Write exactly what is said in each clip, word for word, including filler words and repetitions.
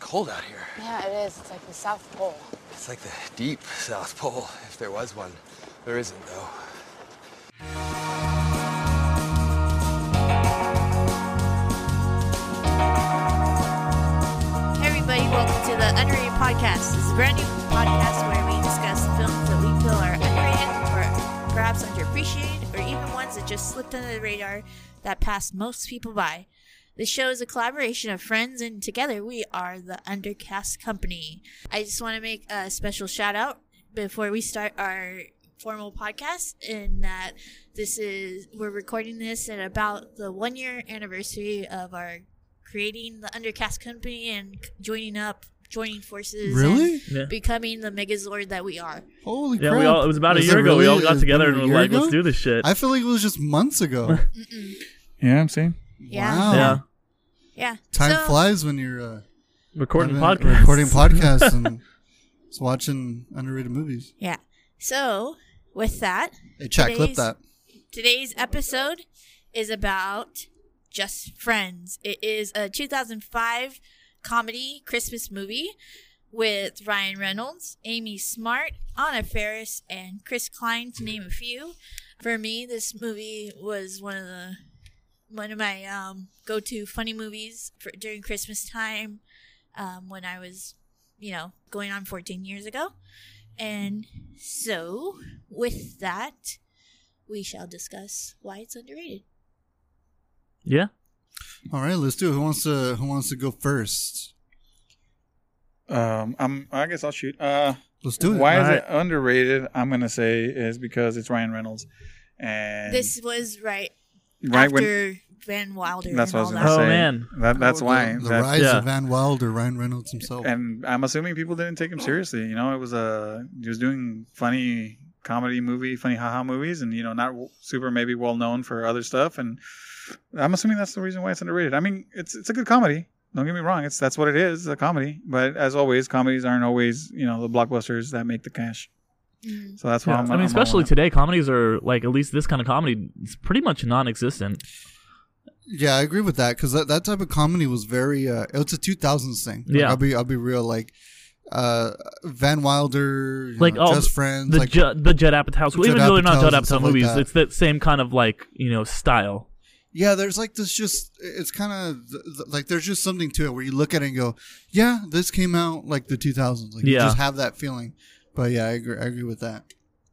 cold out here. Yeah, it is. It's like the South Pole. It's like the deep South Pole, if there was one. There isn't, though. Hey everybody, welcome to the Underrated Podcast. This is a brand new podcast where we discuss films that we feel are underrated or perhaps underappreciated or even ones that just slipped under the radar that passed most people by. This show is a collaboration of friends, and together we are the Undercast Company. I just want to make a special shout out before we start our formal podcast, in that this is we're recording this at about the one year anniversary of our creating the Undercast Company and joining up, joining forces, really, and yeah. becoming the Megazord that we are. Holy yeah, crap! We all, it was about a was year ago. Really? We all got together and were like, ago? "Let's do this shit." I feel like it was just months ago. Yeah, I'm saying. Yeah. Wow. Yeah. Yeah. Time so, flies when you're uh, recording having, podcasts. recording podcasts and just watching underrated movies. Yeah. So with that, hey, chat, clip that. Today's episode is about Just Friends. It is a two thousand five comedy Christmas movie with Ryan Reynolds, Amy Smart, Anna Faris, and Chris Klein, to name a few. For me, this movie was one of the one of my um, go-to funny movies for during Christmas time, um, when I was, you know, going on fourteen years ago. And so, with that, we shall discuss why it's underrated. Yeah. All right, let's do it. Who wants to Who wants to go first? Um, I'm. I guess I'll shoot. Uh, let's do it. Why All is right. it underrated? I'm gonna say is because it's Ryan Reynolds, and This was right, right after when Van Wilder. that's and what I was all gonna that. Oh, say. man. that, that's Oh, why. the, the That- rise yeah. of Van Wilder, Ryan Reynolds himself. and I'm assuming people didn't take him seriously. You know, it was a he was doing funny comedy movie, funny haha movies, and you know, not super maybe well known for other stuff. And I'm assuming that's the reason why it's underrated. I mean, it's it's a good comedy. Don't get me wrong. It's that's what it is, a comedy. But as always, comedies aren't always, you know, the blockbusters that make the cash. Mm. So that's why Yeah. I'm. I mean, I'm especially all in. today, comedies are like, at least this kind of comedy, it's pretty much non-existent. Yeah, I agree with that because that, that type of comedy was very. Uh, it's a two thousands thing. Like, Yeah. I'll be I'll be real. Like uh, Van Wilder, you Like, know, oh, Just Friends, The like Ju- the Judd Apatow, well, Judd even though they're not Apatows Judd and Apatow stuff like movies, that. it's that same kind of like, you know, style. yeah. There's like this. Just it's kind of th- th- like there's just something to it where you look at it and go, yeah, this came out like the two thousands. Like you Yeah. just have that feeling. But yeah, I agree. I agree with that.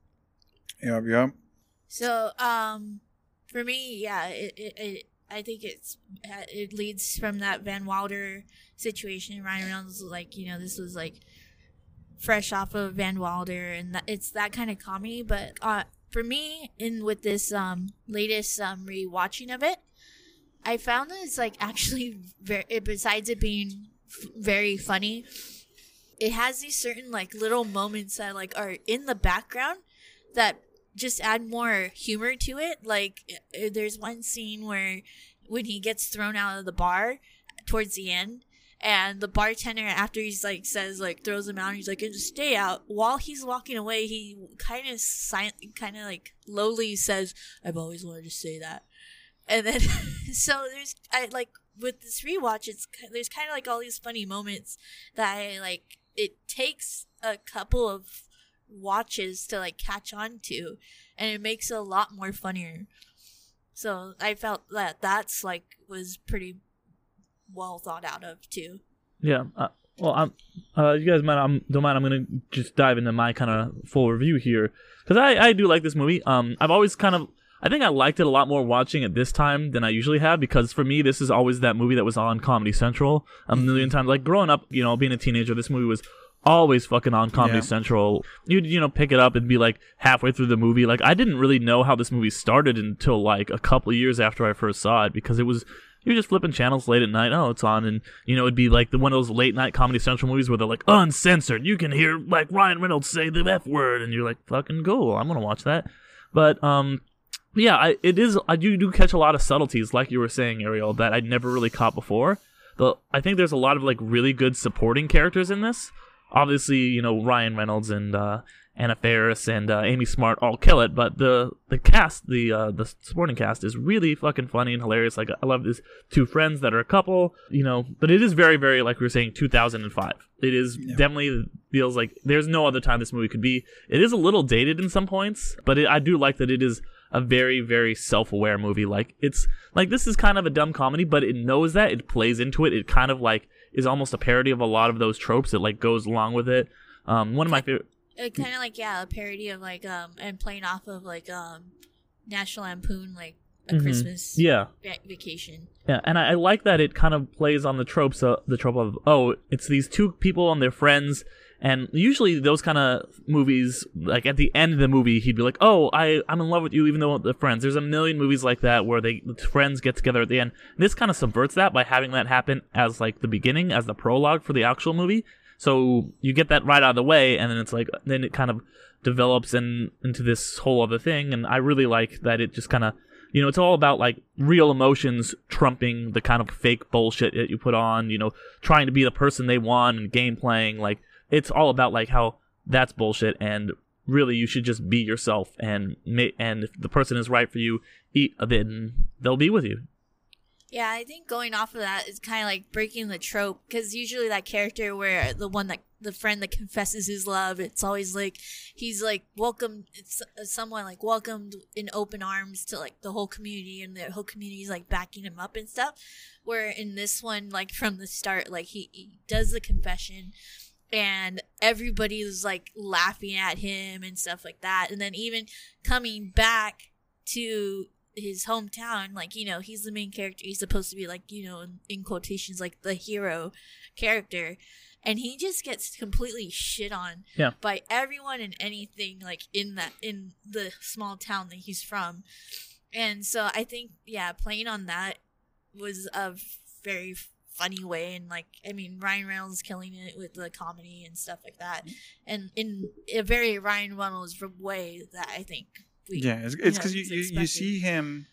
Yep, yep. So, um, for me, yeah, it, it, it I think it's it leads from that Van Wilder situation. Ryan Reynolds, like, you know, this was like fresh off of Van Wilder, and that, it's that kind of comedy. But uh, for me, in with this um latest um rewatching of it, I found that it's like actually very. Besides it being f- very funny, it has these certain like little moments that like are in the background that just add more humor to it. Like, uh, there's one scene where when he gets thrown out of the bar towards the end, and the bartender, after he's like says like throws him out, he's like, just stay out. While he's walking away, he kind of silent, kind of like lowly says, "I've always wanted to say that." And then so there's I like with this rewatch, it's there's kind of like all these funny moments that I like. It takes a couple of watches to like catch on to, and it makes it a lot more funnier. So I felt that that's like was pretty well thought out of too. Yeah. Uh, well, I'm, uh, you guys might, I'm, don't mind. I'm gonna just dive into my kind of full review here because I, I do like this movie. Um, I've always kind of, I think I liked it a lot more watching it this time than I usually have because for me, this is always that movie that was on Comedy Central a million times. Like growing up, you know, being a teenager, this movie was always fucking on Comedy Yeah. Central. You'd, you know, pick it up and be like halfway through the movie. Like I didn't really know how this movie started until like a couple of years after I first saw it because it was, you were just flipping channels late at night. Oh, it's on. And, you know, it'd be like the one of those late night Comedy Central movies where they're like uncensored. You can hear like Ryan Reynolds say the F word and you're like, fucking cool. I'm going to watch that. But, um, yeah, I, it is, I do, do catch a lot of subtleties, like you were saying, Ariel, that I'd never really caught before. The, I think there's a lot of like really good supporting characters in this. Obviously, you know, Ryan Reynolds and uh, Anna Faris and uh, Amy Smart all kill it, but the the cast, the uh, the supporting cast, is really fucking funny and hilarious. Like I love these two friends that are a couple, you know. But it is very, very like we were saying, two thousand five. It is yeah. definitely feels like there's no other time this movie could be. It is a little dated in some points, but it, I do like that it is a very, very self-aware movie. Like it's like this is kind of a dumb comedy, but it knows that it plays into it. It kind of like is almost a parody of a lot of those tropes. It like goes along with it. Um, one of my favorite. It kind of like yeah, a parody of like um and playing off of like um National Lampoon like a Mhm. Christmas Yeah. va- vacation. Yeah, and I, I like that it kind of plays on the tropes, uh, the trope of oh, it's these two people and their friends, and usually those kind of movies, like at the end of the movie, he'd be like, oh, I I'm in love with you, even though they're friends. There's a million movies like that where they the friends get together at the end. This kind of subverts that by having that happen as like the beginning, as the prologue for the actual movie. So you get that right out of the way, and then it's like then it kind of develops in, into this whole other thing. And I really like that it just kind of, you know, it's all about like real emotions trumping the kind of fake bullshit that you put on, you know, trying to be the person they want and game playing. Like it's all about like how that's bullshit, and really you should just be yourself, and ma- and if the person is right for you, eat then they'll be with you. Yeah, I think going off of that is kind of like breaking the trope, because usually that character where the one that the friend that confesses his love, it's always like he's like welcomed, it's someone like welcomed in open arms to like the whole community, and the whole community is like backing him up and stuff. Where in this one, like from the start, like he, he does the confession, and everybody is like laughing at him and stuff like that, and then even coming back to his hometown, like, you know, he's the main character, he's supposed to be like, you know, in, in quotations, like the hero character, and he just gets completely shit on Yeah. by everyone and anything like in that in the small town that he's from. And so I think yeah, playing on that was a very funny way, and like I mean Ryan Reynolds killing it with the comedy and stuff like that, and in a very Ryan Reynolds way that I think we, yeah, it's it's because know, you, is you you expected. see him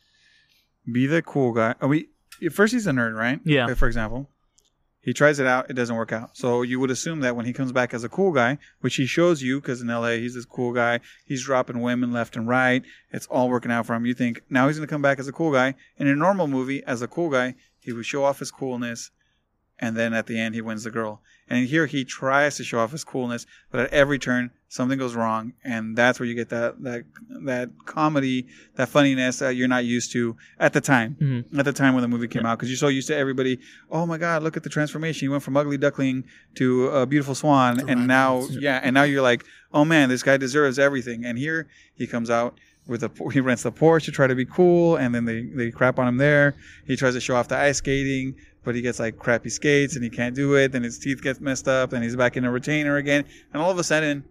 be the cool guy. Oh, we first he's a nerd, right? Yeah. For example, he tries it out, it doesn't work out. So you would assume that when he comes back as a cool guy, which he shows you, because in L A he's this cool guy, he's dropping women left and right. It's all working out for him. You think now he's gonna come back as a cool guy. In a normal movie, as a cool guy, he would show off his coolness, and then at the end he wins the girl. And here he tries to show off his coolness, but at every turn something goes wrong, and that's where you get that that that comedy, that funniness that you're not used to at the time. Mhm. At the time when the movie came out, because you're so used to everybody. Oh my God, look at the transformation! He went from ugly duckling to a beautiful swan, To and Ryan now Reynolds. yeah, and now you're like, oh man, this guy deserves everything. And here he comes out with a he rents the Porsche to try to be cool, and then they they crap on him there. He tries to show off the ice skating, but he gets like crappy skates and he can't do it. Then his teeth get messed up, and he's back in a retainer again. And all of a sudden,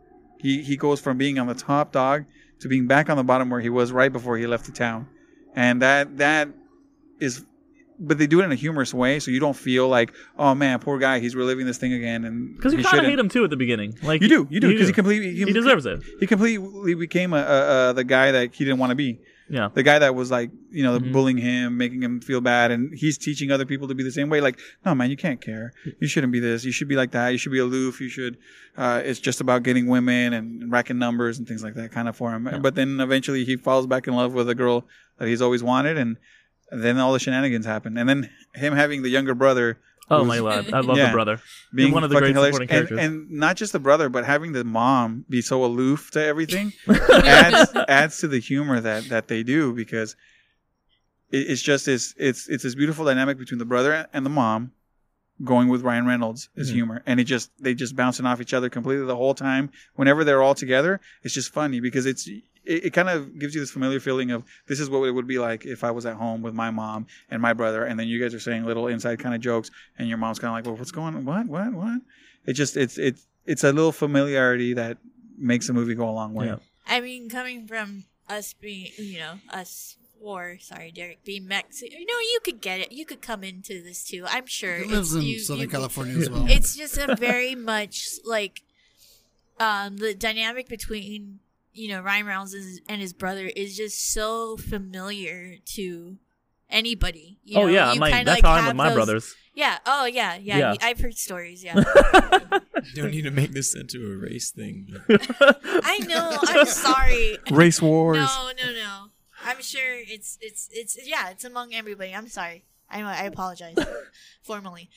he he goes from being on the top dog to being back on the bottom where he was right before he left the town. And that that is, but they do it in a humorous way, so you don't feel like, oh man, poor guy, he's reliving this thing again. And Because you he kind of shouldn't. hate him too at the beginning. Like You do, you do, because he completely he deserves it. He completely became a, a, a the guy that he didn't want to be. Yeah. The guy that was like, you know, Mhm. bullying him, making him feel bad, and he's teaching other people to be the same way. Like, no, man, you can't care. You shouldn't be this. You should be like that. You should be aloof. You should. Uh, it's just about getting women and racking numbers and things like that, kind of for him. Yeah. But then eventually he falls back in love with a girl that he's always wanted, and then all the shenanigans happen. And then him having the younger brother. Oh who's my god, I love Yeah. the brother. Being one of the fucking great hilarious. supporting And, characters. and not just the brother, but having the mom be so aloof to everything adds adds to the humor that, that they do, because it, it's just this it's it's this beautiful dynamic between the brother and the mom, going with Ryan Reynolds' his Mhm. humor, and it just they just bouncing off each other completely the whole time. Whenever they're all together, it's just funny because it's it, it kind of gives you this familiar feeling of this is what it would be like if I was at home with my mom and my brother, and then you guys are saying little inside kind of jokes, and your mom's kind of like, well, what's going on? What what what? It just it's it's it's a little familiarity that makes the movie go a long way. Yeah. I mean, coming from us being, you know, us or sorry, Derek, being Mexican, you know, you could get it. You could come into this too. I'm sure. He lives It's- in you- Southern you could- California as well. It's just a very much like um, the dynamic between, you know, Ryan Reynolds and his brother is just so familiar to anybody. You Oh know? yeah, You my, kinda, that's like, how I'm with have my those- brothers. Yeah. Oh yeah, yeah. Yeah. I've heard stories. Yeah. You don't need to make this into a race thing. I know. I'm sorry. Race wars. No, no, no. I'm sure it's it's it's yeah. It's among everybody. I'm sorry. I I apologize formally.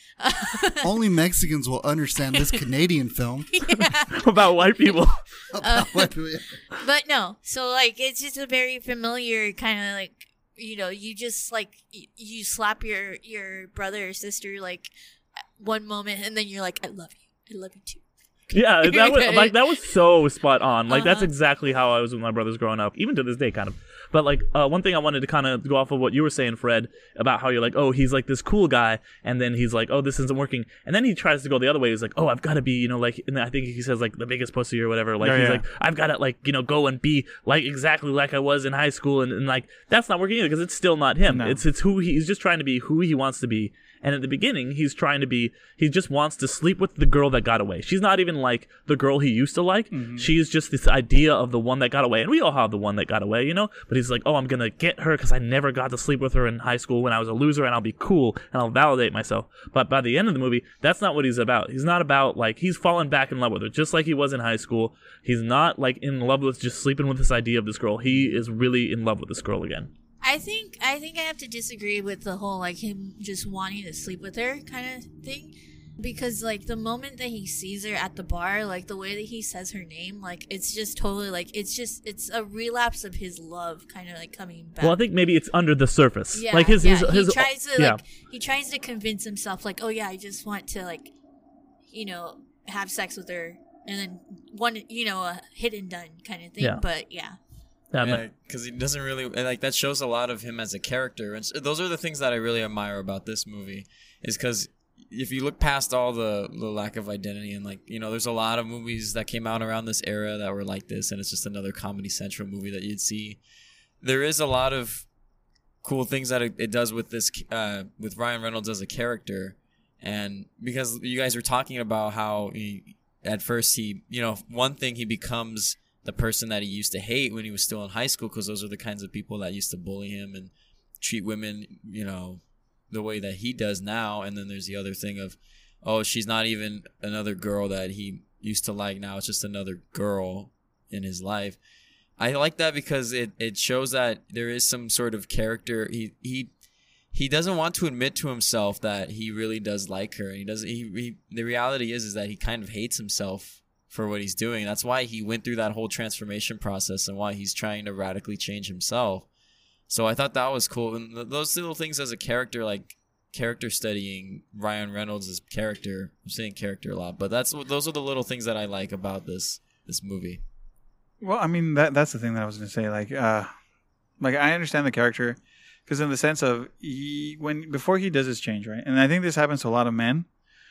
Only Mexicans will understand this Canadian film. About white people. Uh, What- But no, so like it's just a very familiar kind of like, you know, you just like y- you slap your your brother or sister like one moment and then you're like, I love you, I love you too. Yeah, that was like that was so spot on. Like that's Uh-huh. exactly how I was with my brothers growing up, even to this day, kind of. But like uh, one thing I wanted to kind of go off of what you were saying, Fred, about how you're like, oh, he's like this cool guy, and then he's like, oh, this isn't working, and then he tries to go the other way. He's like, oh, I've got to be, you know, like, and I think he says like the biggest pussy or whatever. Like Yeah, he's yeah. like, I've got to like, you know, go and be like exactly like I was in high school, and, and like that's not working either because it's still not him. No. It's it's who he, he's just trying to be who he wants to be. And at the beginning, he's trying to be, he just wants to sleep with the girl that got away. She's not even like the girl he used to like. Mm-hmm. She's just this idea of the one that got away. And we all have the one that got away, you know? But he's like, oh, I'm going to get her because I never got to sleep with her in high school when I was a loser, and I'll be cool and I'll validate myself. But by the end of the movie, that's not what he's about. He's not about like, he's fallen back in love with her just like he was in high school. He's not like in love with just sleeping with this idea of this girl. He is really in love with this girl again. I think I think I have to disagree with the whole like him just wanting to sleep with her kind of thing, because like the moment that he sees her at the bar, like the way that he says her name, like it's just totally like it's just it's a relapse of his love kind of like coming back. Well, I think maybe it's under the surface. yeah, like his, yeah. his, his, he tries to yeah. like he tries to convince himself like, oh yeah, I just want to like, you know, have sex with her and then one, you know, a hit and done kind of thing. Yeah. But yeah. Yeah, but- Yeah, because he doesn't really and, like that shows a lot of him as a character, and s- those are the things that I really admire about this movie. Is because if you look past all the, the lack of identity and like you know, there's a lot of movies that came out around this era that were like this, and it's just another Comedy Central movie that you'd see. There is a lot of cool things that it, it does with this uh, with Ryan Reynolds as a character, and because you guys were talking about how he, at first he you know one thing he becomes the person that he used to hate when he was still in high school, because those are the kinds of people that used to bully him and treat women, you know, the way that he does now. And then there's the other thing of, oh, she's not even another girl that he used to like now. It's just another girl in his life. I like that because it, it shows that there is some sort of character. He he he doesn't want to admit to himself that he really does like her. He doesn't. He, he the reality is is that he kind of hates himself for what he's doing. That's why he went through that whole transformation process and why he's trying to radically change himself. So I thought that was cool. And th- those little things as a character, like character studying Ryan Reynolds' character. I'm saying character a lot, but that's those are the little things that I like about this this movie. Well, I mean that that's the thing that I was gonna say. Like, uh, like I understand the character because in the sense of he when before he does his change, right? And I think this happens to a lot of men.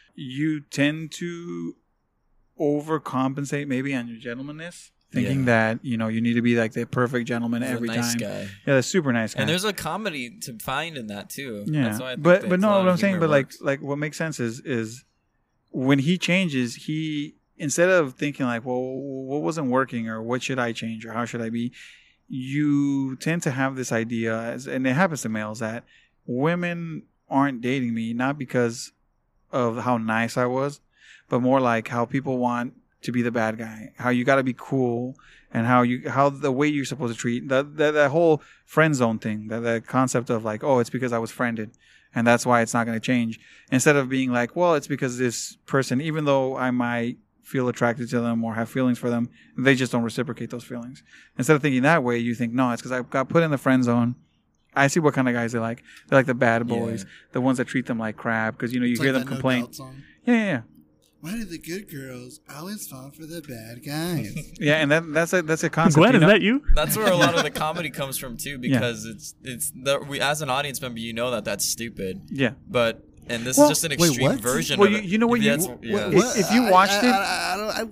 You tend to overcompensate maybe on your gentlemanness, thinking Yeah. that you know you need to be like the perfect gentleman He's every a nice time. guy. Yeah, the super nice guy. And there's a comedy to find in that too. yeah, That's why I think but that but a no, lot what of I'm saying, humor but like works. like what makes sense is is when he changes, he instead of thinking like, well, what wasn't working or what should I change or how should I be, you tend to have this idea, as, and it happens to males, that women aren't dating me not because of how nice I was, but more like how people want to be the bad guy, how you got to be cool, and how you how the way you're supposed to treat that that, that whole friend zone thing, that that concept of like, oh, it's because I was friended, and that's why it's not going to change. Instead of being like, well, it's because this person, even though I might feel attracted to them or have feelings for them, they just don't reciprocate those feelings. Instead of thinking that way, you think, no, it's because I got put in the friend zone. I see what kind of guys they like. They're like the bad boys, Yeah. the ones that treat them like crap, because you know you It's hear like them that No complain. Doubt song. Yeah, yeah, yeah. Why do the good girls always fall for the bad guys? Yeah, and that, that's a that's a concept. Gwen, you is know? that you? That's where a lot of the comedy comes from too, because it's it's the, we as an audience member, you know that that's stupid, Yeah. but and this Well, is just an wait, extreme what? version. Well, of you- it. you know what you- That's- what- yeah. what- If you I- watched I, it- I, I, don't. I,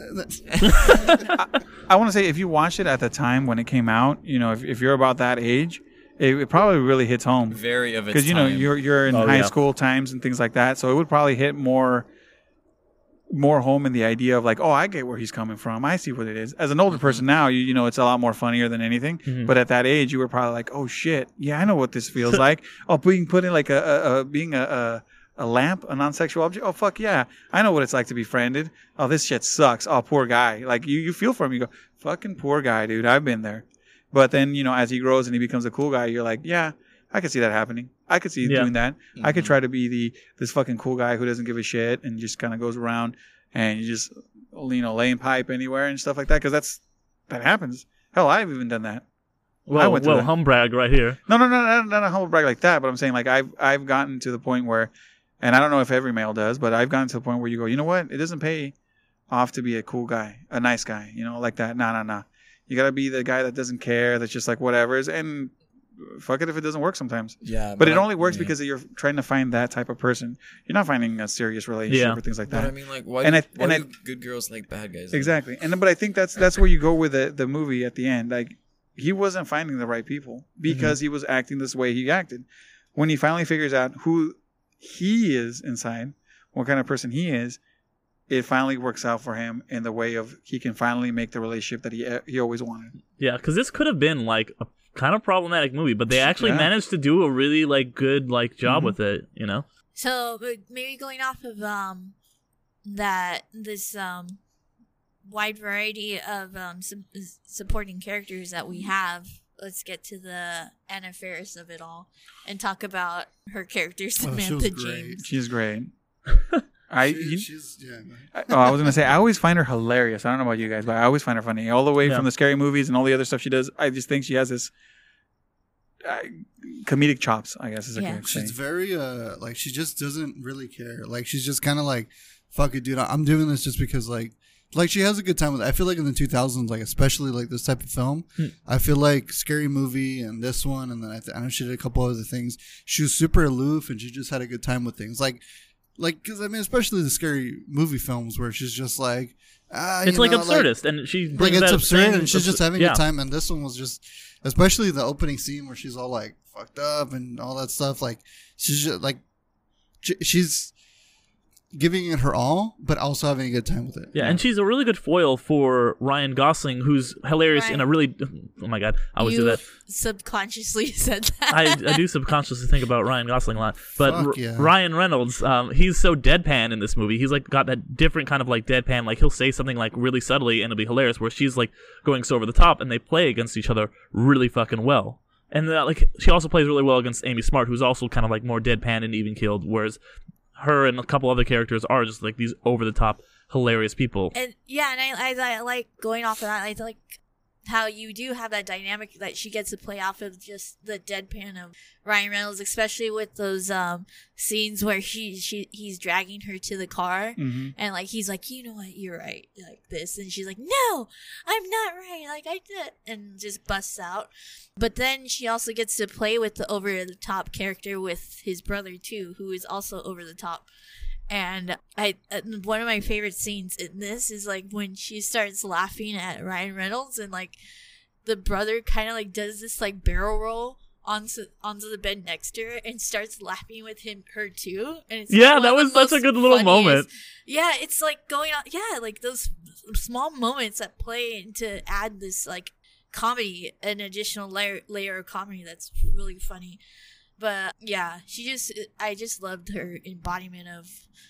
what? I want to say if you watched it at the time when it came out, you know, if, if you're about that age, it, it probably really hits home Very of its because you know time. you're you're in Oh, high yeah. school times and things like that, so it would probably hit more more home in the idea of like, oh, I get where he's coming from. I see what it is. As an older person now, you, you know, it's a lot more funnier than anything. Mhm. But at that age, you were probably like, oh shit, yeah, I know what this feels like. Oh, being put in like a, a, a being a, a a lamp, a non-sexual object. Oh fuck yeah, I know what it's like to be friended. Oh, this shit sucks. Oh, poor guy. Like you, you feel for him. You go, fucking poor guy, dude. I've been there. But then you know, as he grows and he becomes a cool guy, you're like, yeah, I could see that happening. I could see Yeah. doing that. I could Mhm. try to be the this fucking cool guy who doesn't give a shit and just kind of goes around and you just you know laying pipe anywhere and stuff like that because that's that happens. Hell, I've even done that. I Well, went to well, that. humbrag right here. No, no, no, not, not a humble brag like that. But I'm saying like I've I've gotten to the point where, and I don't know if every male does, but I've gotten to the point where you go, you know what? It doesn't pay off to be a cool guy, a nice guy, you know, like that. Nah, nah, nah. You gotta be the guy that doesn't care, that's just like whatever. And fuck it if it doesn't work sometimes. Yeah, But it I- only works yeah. because you're trying to find that type of person. You're not finding a serious relationship Yeah. or things like But that. I mean, like, why, And do, I- why and do I- good girls like bad guys? Exactly. And but I think that's that's where you go with the the movie at the end. Like he wasn't finding the right people because he was acting this way he acted. When he finally figures out who he is inside, what kind of person he is, it finally works out for him in the way of he can finally make the relationship that he he always wanted. Yeah, because this could have been like a kind of problematic movie, but they actually Yeah. managed to do a really like good like job Mhm. with it. You know. So but maybe going off of um that this um wide variety of um su- supporting characters that we have, let's get to the Anna Faris of it all and talk about her character Oh, she Samantha was great. James. She's great. I She- you- she's yeah. man. I- oh, I was gonna say I always find her hilarious. I don't know about you guys, but I always find her funny. All the way Yeah. from the scary movies and all the other stuff she does, I just think she has this uh, comedic chops. I guess is a Yeah. good She's thing. very uh like she just doesn't really care. Like she's just kind of like, fuck it, dude. I'm doing this just because like like she has a good time with it. I feel like in the two thousands, like especially like this type of film, Hmm. I feel like Scary Movie and this one, and then I, th- I know she did a couple other things. She was super aloof and she just had a good time with things. Like like because I mean, especially the Scary Movie films where she's just like. Ah, It's you like know, absurdist, and she Like brings it's that absurd, same and she's abs- just having yeah. a good time. And this one was just, especially the opening scene where she's all like fucked up and all that stuff. Like she's just like, sh- she's giving it her all, but also having a good time with it. Yeah, and she's a really good foil for Ryan Gosling, who's hilarious in a Ryan- really. Oh my god, I always you do that. subconsciously said that. I, I do subconsciously think about Ryan Gosling a lot, but Fuck R- yeah. Ryan Reynolds, um, he's so deadpan in this movie. He's like got that different kind of like deadpan. Like he'll say something like really subtly and it'll be hilarious, where she's like going so over the top, and they play against each other really fucking well. And uh, like she also plays really well against Amy Smart, who's also kind of like more deadpan and even keeled, whereas her and a couple other characters are just like these over the top hilarious people. And yeah, and I, I, I like going off of that. I like how you do have that dynamic that she gets to play off of just the deadpan of Ryan Reynolds, especially with those um scenes where she she he's dragging her to the car, Mm-hmm. and like he's like, you know what, you're right, like this, and she's like, no, I'm not right, like I did, and just busts out. But then she also gets to play with the over the top character with his brother too, who is also over the top. And I, uh, one of my favorite scenes in this is like when she starts laughing at Ryan Reynolds, and like the brother kind of like does this like barrel roll onto onto the bed next to her and starts laughing with him her too. And it's Yeah, one that of the was such a most good little funniest- moment. Yeah, it's like going on. Yeah, like those small moments that play to add this like comedy, an additional layer layer of comedy that's really funny. But yeah, she just, I just loved her embodiment of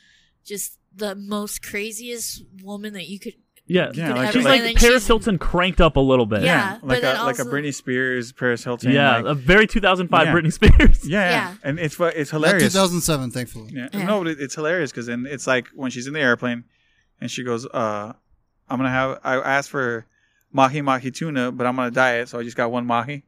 just the most craziest woman that you could. Yeah, Yeah, could like- ever- she's and like then Paris she's- Hilton cranked up a little bit. Yeah, but like a then like a also- Britney Spears, Paris Hilton. Yeah, like- a very two thousand five Yeah. Britney Spears. yeah, yeah, Yeah. and it's fu- it's Not hilarious. two thousand seven, thankfully. Yeah. Yeah. No, but it, it's hilarious because then it's like when she's in the airplane and she goes, uh, I'm going to have, I asked for mahi mahi tuna, but I'm on a diet, so I just got one mahi.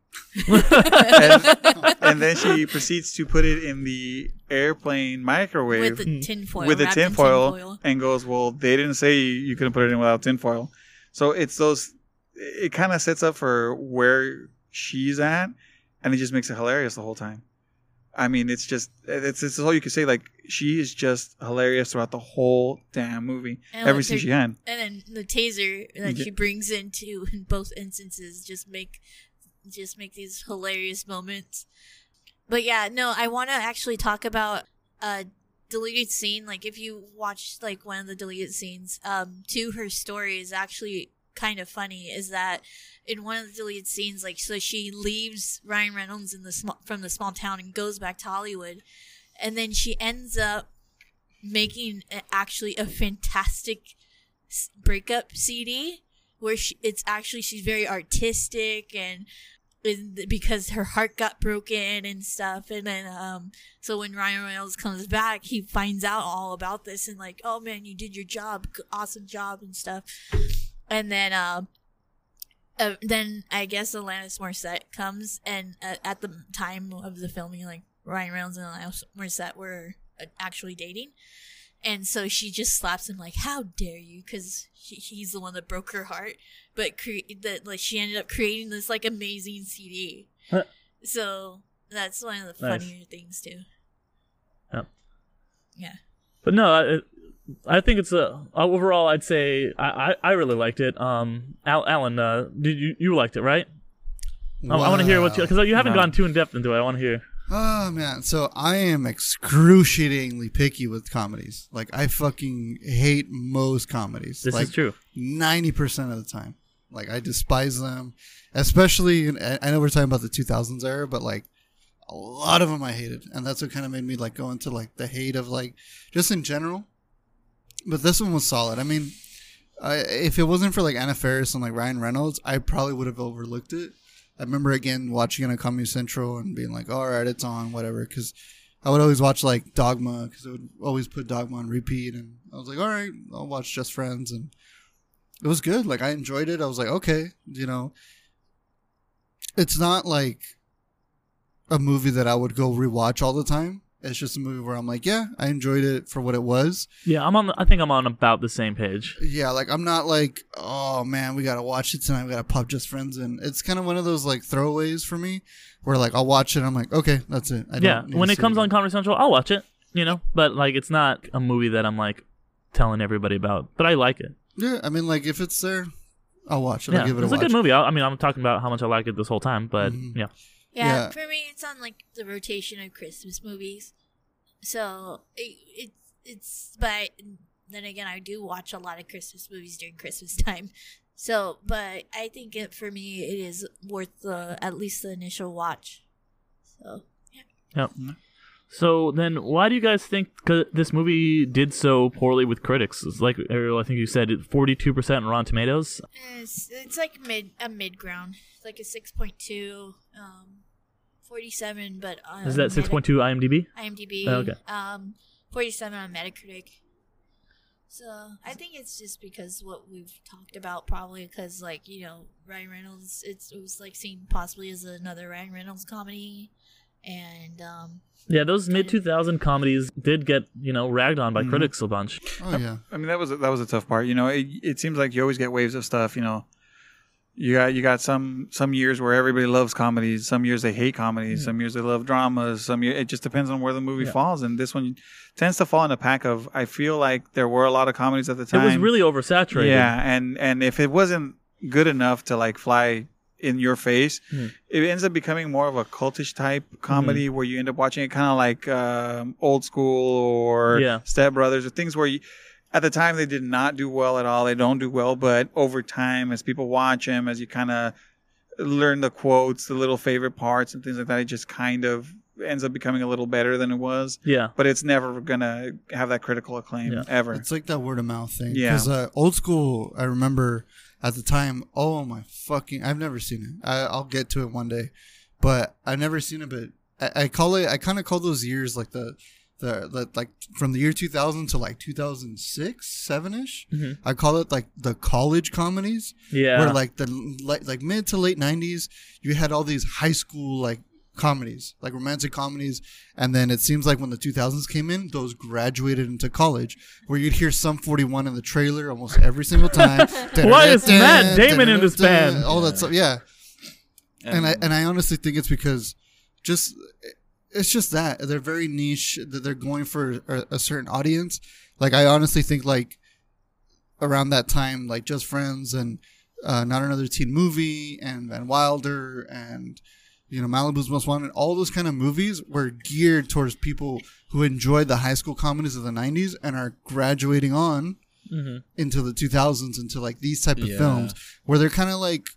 and, and then she proceeds to put it in the airplane microwave with the tinfoil. with the wrapped in tinfoil tinfoil. and goes, well, they didn't say you couldn't put it in without tinfoil. So it's those, it kind of sets up for where she's at, and it just makes it hilarious the whole time. I mean, it's just, it's, it's all you can say. Like, she is just hilarious throughout the whole damn movie. And Every with scene her- she had. And then the taser that Yeah. she brings into in both instances just make just make these hilarious moments. But yeah, no, I want to actually talk about uh deleted scene, like if you watch like one of the deleted scenes, um, to her story is actually kind of funny. Is that in one of the deleted scenes, like so she leaves Ryan Reynolds in the small, from the small town and goes back to Hollywood, and then she ends up making a, actually a fantastic breakup C D where she, it's actually she's very artistic and. Because her heart got broken and stuff, and then um, so when Ryan Reynolds comes back, he finds out all about this and like, oh man, you did your job, awesome job and stuff. And then, uh, uh then I guess Alanis Morissette comes, and uh, at the time of the filming, like Ryan Reynolds and Alanis Morissette were uh, actually dating, and so she just slaps him like, how dare you? Because he's the one that broke her heart. But cre- that like she ended up creating this like amazing C D. Huh. So that's one of the Nice. funnier things too. Yeah. Yeah. But no, I, I think it's a overall. I'd say I, I, I really liked it. Um, Al, Alan, uh, did you you liked it, right? I, I want to hear what you because you haven't No. gone too in depth into it. I want to hear. Oh man, so I am excruciatingly picky with comedies. Like I fucking hate most comedies. This like, is true. ninety percent of the time. Like I despise them, especially in, I know we're talking about the two thousands era, but like a lot of them I hated, and that's what kind of made me like go into like the hate of like just in general. But this one was solid. I mean, I, if it wasn't for like Anna Faris and like Ryan Reynolds, I probably would have overlooked it. I remember again watching it on Comedy Central and being like, all right, it's on, whatever, because I would always watch like Dogma because it would always put Dogma on repeat, and I was like, all right, I'll watch Just Friends, and it was good. Like I enjoyed it. I was like, okay, you know, it's not like a movie that I would go rewatch all the time. It's just a movie where I'm like, yeah, I enjoyed it for what it was. Yeah, I'm on. I think I'm on about the same page. Yeah, like I'm not like, oh man, we gotta watch it tonight. We gotta pop Just Friends in. It's kind of one of those like throwaways for me, where like I'll watch it. And I'm like, okay, that's it. I Yeah, don't need when to it see comes on again. Comedy Central, I'll watch it. You know, but like it's not a movie that I'm like telling everybody about. But I like it. Yeah, I mean, like if it's there, I'll watch it. Yeah, I'll give it a it's a watch. good movie. I, I mean, I'm talking about how much I like it this whole time, but Mhm. yeah. Yeah, Yeah. for me, it's on like the rotation of Christmas movies. So it, it it's but then again, I do watch a lot of Christmas movies during Christmas time. So, but I think it for me, it is worth the at least the initial watch. So yeah. Yep. So then, why do you guys think 'cause this movie did so poorly with critics? It's like Ariel, I think you said forty-two percent on Rotten Tomatoes. It's, it's like mid a mid ground. It's like a six point two, um, forty-seven, but uh, Is that six point two IMDb? IMDb. Oh, okay. Um, forty-seven on Metacritic. So I think it's just because what we've talked about, probably because like you know Ryan Reynolds, it's, it was like seen possibly as another Ryan Reynolds comedy, and um, Yeah, those mid two thousand comedies did get you know ragged on by Mhm. critics a bunch. Oh yeah, I mean, that was that was a tough part. You know, it, it seems like you always get waves of stuff. You know, you got you got some some years where everybody loves comedies. Some years they hate comedies. Some years they love dramas. Some year, it just depends on where the movie Yeah. falls. And this one tends to fall in a pack of. I feel like there were a lot of comedies at the It time. was really oversaturated. Yeah, and and if it wasn't good enough to like fly in your face, Hmm. it ends up becoming more of a cultish type comedy where you end up watching it kind of like um, Old School or Yeah. Step Brothers or things where you, at the time they did not do well at all. They don't do well, but over time, as people watch them, as you kind of learn the quotes, the little favorite parts and things like that, it just kind of ends up becoming a little better than it was. Yeah. But it's never gonna have that critical acclaim Yeah. ever. it's like that word of mouth thing. Yeah. Because uh, Old School, I remember at the time. Oh my fucking! I've never seen it. I, I'll get to it one day, but I've never seen it. But I, I call it. I kind of call those years like the. The, the like from the year two thousand to like two thousand six, seven ish. Mhm. I call it like the college comedies. Yeah. Where like the like, like mid to late nineties, you had all these high school like comedies, like romantic comedies, and then it seems like when the two thousands came in, those graduated into college, where you'd hear Sum forty-one in the trailer almost every single time. Why is Matt Damon in this band? All that stuff, yeah. And I and I honestly think it's because just it's just that they're very niche, that they're going for a, a certain audience. Like I honestly think like around that time, like Just Friends and uh, Not Another Teen Movie and Van Wilder and you know, Malibu's Most Wanted, all those kind of movies were geared towards people who enjoyed the high school comedies of the nineties and are graduating on mm-hmm. into the two thousands, into like these type of Yeah. films where they're kind of like,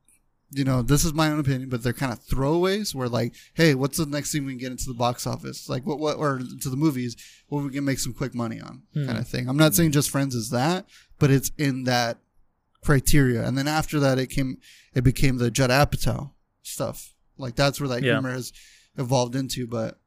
you know, this is my own opinion, but they're kind of throwaways where like, hey, what's the next thing we can get into the box office? Like what, what, or to the movies, what we can make some quick money on Mm. kind of thing. I'm not saying Just Friends is that, but it's in that criteria. And then after that, it came, it became the Judd Apatow stuff. Like that's where that Yeah. humor has evolved into. But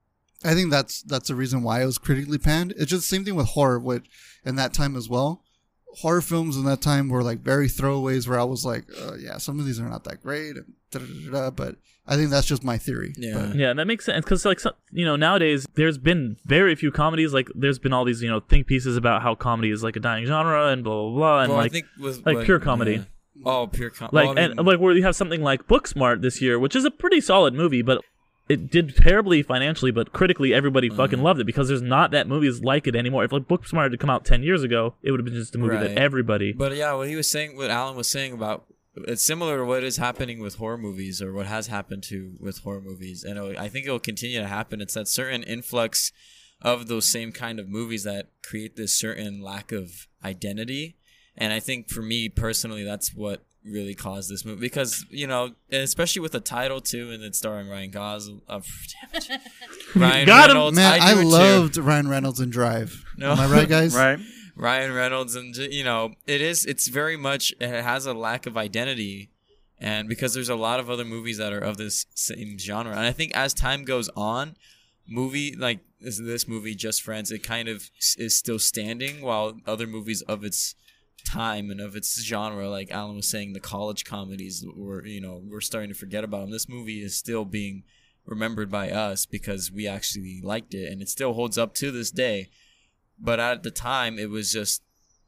I think that's, that's the reason why it was critically panned. It's just the same thing with horror, which in that time as well. Horror films in that time were like very throwaways where I was like, uh, yeah, some of these are not that great, and da, da, da, da, but I think that's just my theory. Yeah. But, Yeah, that makes sense because, like, so, you know, nowadays there's been very few comedies. Like, there's been all these, you know, think pieces about how comedy is like a dying genre and blah blah blah, and Well, I like, think with, like like, pure comedy. yeah. Oh, pure comedy. like, well, I mean, and like where you have something like Booksmart this year, which is a pretty solid movie, but it did terribly financially, but critically everybody fucking loved it because there's not that movies like it anymore. If like Booksmart had come out ten years ago, it would have been just a movie Right. that everybody. But yeah, what he was saying, what Alan was saying about, it's similar to what is happening with horror movies, or what has happened to with horror movies, and it, I think it will continue to happen. It's that certain influx of those same kind of movies that create this certain lack of identity, and I think for me personally, that's what really caused this movie, because you know, and especially with the title too, and it's starring Ryan Gosling. Uh, damn it. Ryan Got him. Reynolds. man, I, do it too. loved Ryan Reynolds in Drive. No. Am I right, guys? Right. Ryan Reynolds, and you know, it is, it's very much, it has a lack of identity, and because there's a lot of other movies that are of this same genre, and I think as time goes on, movie like this, this movie Just Friends, it kind of is still standing, while other movies of its time and of its genre, like Alan was saying, the college comedies were, you know, we're starting to forget about them. This movie is still being remembered by us because we actually liked it, and it still holds up to this day. But at the time, it was just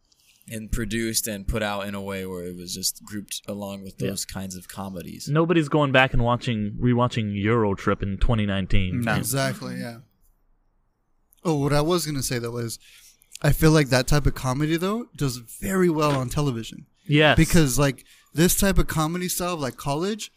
and produced and put out in a way where it was just grouped along with those yeah. kinds of comedies. Nobody's going back and watching rewatching Euro Trip in twenty nineteen. No. Exactly, yeah. Oh, what I was gonna say though is, I feel like that type of comedy though does very well on television. Yes, because like this type of comedy style, like college,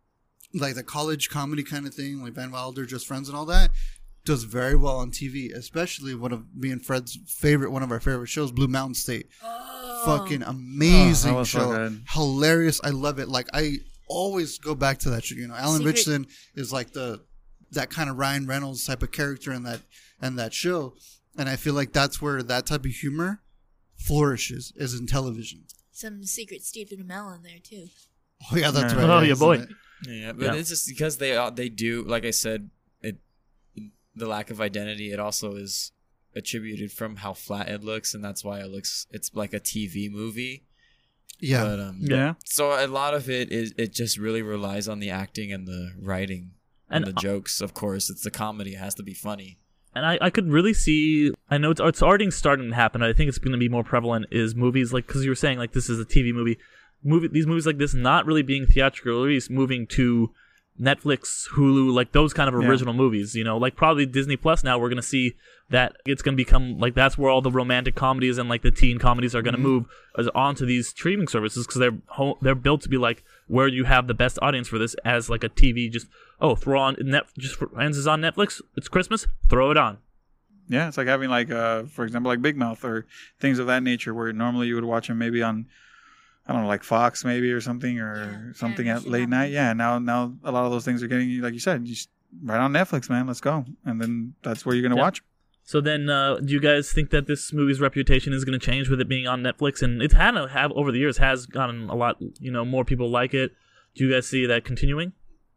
like the college comedy kind of thing, like Van Wilder, Just Friends, and all that, does very well on T V. Especially one of me and Fred's favorite, one of our favorite shows, Blue Mountain State. Oh. Fucking amazing oh, show, so hilarious. I love it. Like I always go back to that show. You know, Alan Secret- Richardson is like the that kind of Ryan Reynolds type of character in that and that show. And I feel like that's where that type of humor flourishes, is in television. Some secret Stephen Amell in there too. Oh yeah, that's Yeah. right. Oh, yeah, yeah, isn't boy. it? Yeah, but Yeah. it's just because they uh, they do, like I said, it the lack of identity. It also is attributed from how flat it looks, and that's why it looks. It's like a T V movie. Yeah. But, um, Yeah. So a lot of it is it just really relies on the acting and the writing and, And, the uh, jokes. Of course, it's the comedy. It has to be funny. And I, I could really see, I know it's, it's already starting to happen. I think it's going to be more prevalent is movies like, because you were saying like this is a T V movie. movie These movies like this not really being theatrical release, moving to Netflix, Hulu, like those kind of Yeah. original movies, you know, like probably Disney Plus now we're going to see that it's going to become like that's where all the romantic comedies and like the teen comedies are going to mm-hmm. move as, onto these streaming services because they're ho- they're built to be like where you have the best audience for this as like a T V just oh throw on net just for, Friends is on Netflix, it's Christmas, throw it on. Yeah, it's like having like uh for example like Big Mouth or things of that nature where normally you would watch them maybe on I don't know like Fox maybe or something or Yeah, something yeah, at late night. Yeah, now now a lot of those things are getting like you said just right on Netflix, man. Let's go, and then that's where you're gonna Yeah. watch. So then, uh, do you guys think that this movie's reputation is going to change with it being on Netflix? And it had to have over the years has gotten a lot, you know, more people like it. Do you guys see that continuing?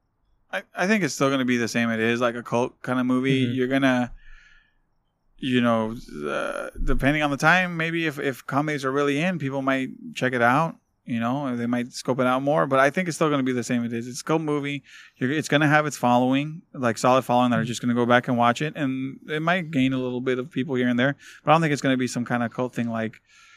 I, I think it's still going to be the same. It is like a cult kind of movie. Mhm. You're going to, you know, uh, depending on the time, maybe if, if comedies are really in, people might check it out, you know, or they might scope it out more. But I think it's still going to be the same. It is. It's a cult movie. You're, it's going to have its following, like solid following that are just going to go back and watch it. And it might gain a little bit of people here and there. But I don't think it's going to be some kind of cult thing like,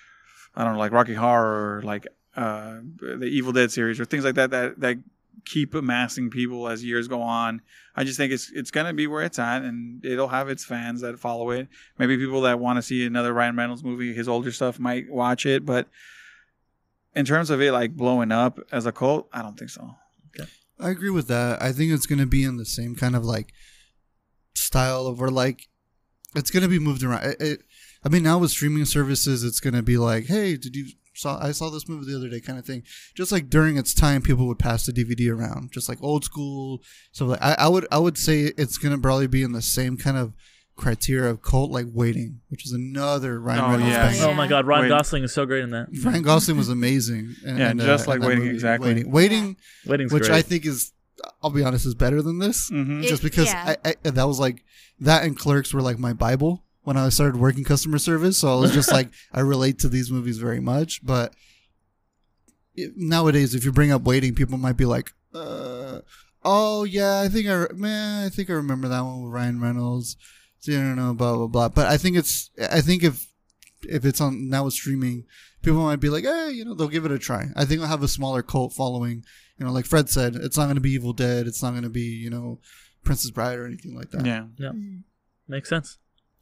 I don't know, like Rocky Horror or like uh, the Evil Dead series or things like that that, that keep amassing people as years go on. I just think it's it's going to be where it's at, and it'll have its fans that follow it. Maybe people that want to see another Ryan Reynolds movie, his older stuff, might watch it. But in terms of it like blowing up as a cult, I don't think so. I agree with that. I think it's going to be in the same kind of like style of where like it's going to be moved around. It, it, I mean, now with streaming services, it's going to be like, hey, did you saw? I saw this movie the other day, kind of thing. Just like during its time, people would pass the D V D around, just like old school. So like I, I would I would say it's going to probably be in the same kind of criteria of cult, like Waiting, which is another Ryan Oh, Reynolds yeah. banger. Oh my God, Ryan Wait. Gosling is so great in that. Ryan Gosling was amazing. In, Yeah, in, uh, just in like that Waiting, movie. exactly. Waiting, Waiting, Waiting's which great. I think is, I'll be honest, is better than this. Mm-hmm. It- Just because yeah. I, I, that was like that and Clerks were like my Bible when I started working customer service. So I was just like, I relate to these movies very much. But it, nowadays, if you bring up Waiting, people might be like, uh, "Oh yeah, I think I re- man, I think I remember that one with Ryan Reynolds." So, you don't know, blah blah blah. But I think it's, I think if if it's on now with streaming, people might be like, "Hey, you know, they'll give it a try." I think it'll have a smaller cult following. You know, like Fred said, it's not going to be Evil Dead. It's not going to be, you know, Princess Bride or anything like that. Yeah. Yeah, Mm. makes sense.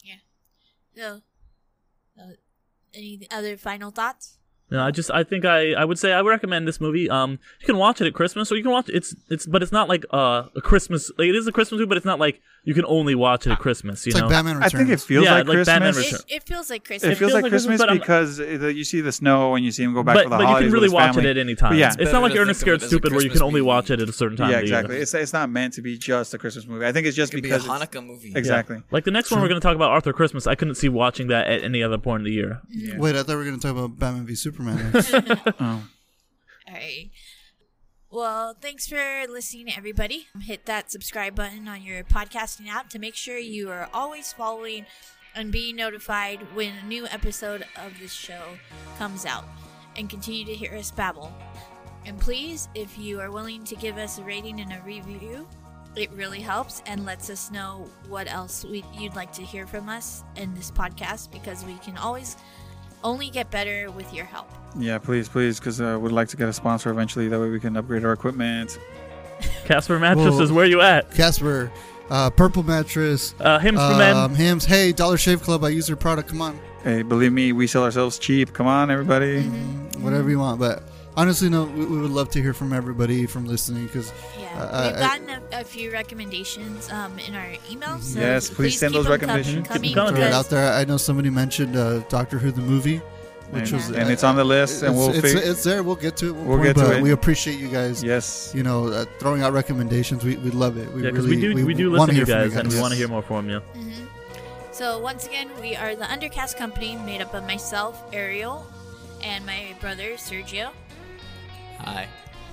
So, uh, any other final thoughts? No, I just I think I, I would say I would recommend this movie. Um, you can watch it at Christmas, or you can watch it. It's it's but it's not like uh, a Christmas. Like, it is a Christmas movie, but it's not like you can only watch it at Christmas. You It's know, like Batman I Returns. think it feels Yeah, like, like Batman Christmas. Returns. It, it feels like It Christmas. feels like Christmas, Christmas but I'm- because it- you see the snow and you see him go back but for the but you holidays can with really his watch family. it at any time. But yeah. It's Better not like to Ernest think of Scared it as a Stupid where you can Christmas only movie. watch it at a certain time. Yeah, of the year. exactly. It's it's not meant to be just a Christmas movie. I think it's just It could be a because it's- Hanukkah movie. exactly. Like the next one we're going to talk about, Arthur Christmas. I couldn't see watching that at any other point in the year. Yeah. Wait, I thought we were going to talk about Batman v Superman. Oh. All right. Well, thanks for listening, everybody. Hit that subscribe button on your podcasting app to make sure you are always following and being notified when a new episode of this show comes out. And continue to hear us babble. And please, if you are willing to give us a rating and a review, it really helps and lets us know what else we, you'd like to hear from us in this podcast, because we can always only get better with your help. Yeah, please, please, because uh, we'd like to get a sponsor eventually. That way we can upgrade our equipment. Casper Mattresses, Well- where you at? Casper, uh, Purple Mattress, Uh, Hymns for Men. um, Hams. Hey, Dollar Shave Club. I use their product. Come on, Hey, believe me, we sell ourselves cheap. Come on, everybody. whatever you want. But honestly, no, we, we would love to hear from everybody from listening because Yeah, Uh, we've I- gotten a, a few recommendations um, in our emails. So Yes, please send keep those them com- recommendations. coming Keep them coming. throw it because- out there. I know somebody mentioned uh, Doctor Who the movie, which And, was and it's on the list, and it's, we'll it's, fig- it's there. We'll get to it. at one We'll point, get to but it. We appreciate you guys. Yes. You know, uh, throwing out recommendations. We we love it. We Yeah, because really we do we, do wanna listen to you hear from guys, and we guys. want to hear more from you. Mhm. So once again, we are the Undercast Company, made up of myself, Ariel, and my brother Sergio, Hi.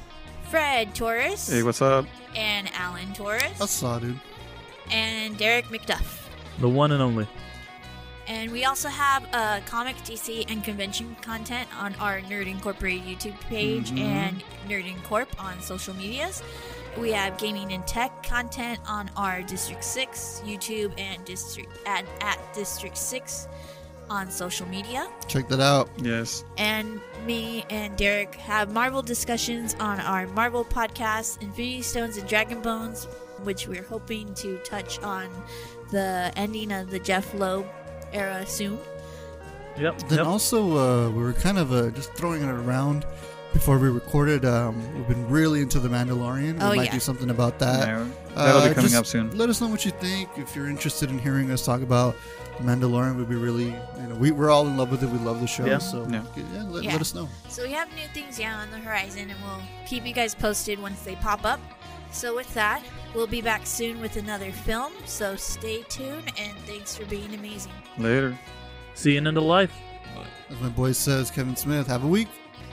Fred Torres, Hey, what's up? and Alan I Torres, saw, dude. and Derek McDuff. The one and only. And we also have uh, comic, D C, and convention content on our Nerd Incorporated YouTube page Mhm. and Nerd Incorp on social medias. We have gaming and tech content on our District six YouTube and District at, at District six on social media. Check that out. Yes. And me and Derek have Marvel discussions on our Marvel podcast, Infinity Stones and Dragon Bones, which we're hoping to touch on the ending of the Jeff Loeb era soon. Yep. Then yep. also, uh, we were kind of uh, just throwing it around before we recorded. Um, we've been really into The Mandalorian. We Oh, might yeah. do something about that. Yeah, that'll Uh, be coming just up soon. Let us know what you think. If you're interested in hearing us talk about The Mandalorian, we'd be really, you know, we, we're all in love with it. We love the show. Yeah. So, Yeah. yeah, let, Yeah. let us know. So we have new things, yeah, on the horizon, and we'll keep you guys posted once they pop up. So with that, we'll be back soon with another film, so stay tuned, and thanks for being amazing. Later. See you in the life. As my boy says, Kevin Smith, have a week.